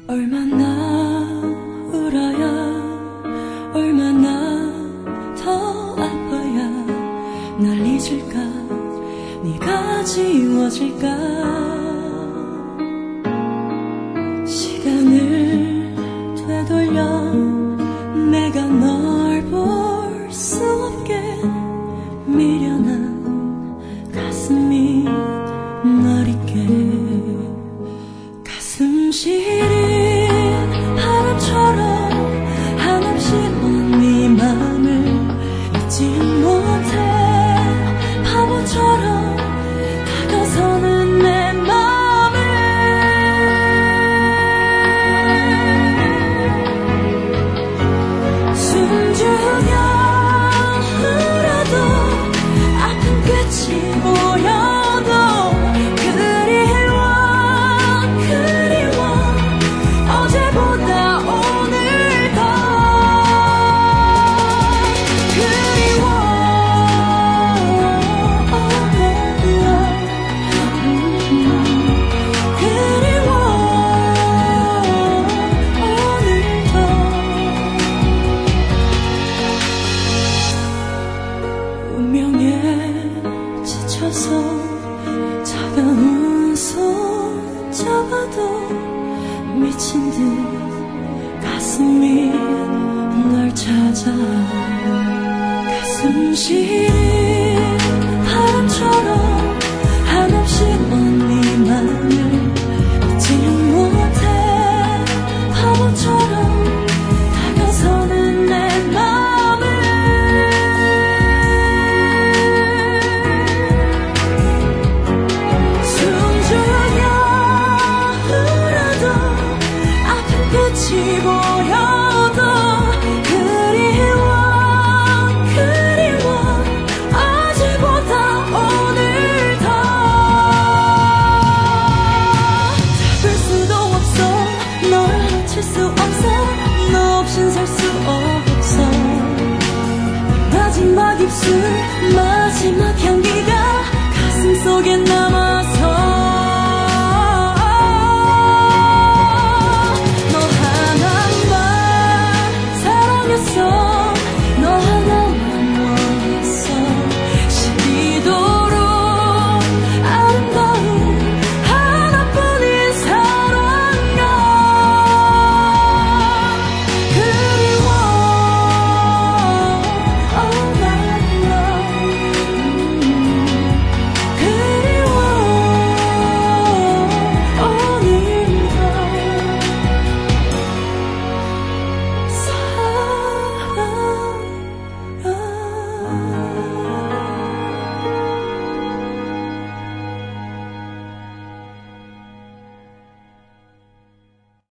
얼마나 울어야 얼마나 더 아파야 날 잊을까 네가 지워질까 시간을 되돌려 내가 널 볼 수 없게 미련한 가슴이 널 잊게 가슴 시린 바람처럼 한없이 먼 네 맘을 잊지 못해 바보처럼 다가서는 내 맘을 숨죽여 울어도 아픈 끝이 보여도 그리워 어제보다 오늘 더 그리워 그리워 오늘 더 운명에 지쳐서 차가운 손 잡아도 미친 듯 가슴이 널 찾아 가슴 시린 바람처럼 한없이 먼 네 맘을 잊지 못해 바보처럼 다가서는 내 맘을 숨죽여 끝이 보여도 그리워 어제보다 오늘 더 잡을 수도 없어 널 놓칠 수 없어 너 없인 살 수 없어 마지막 입술 마지막 향기가 가슴 속에 남아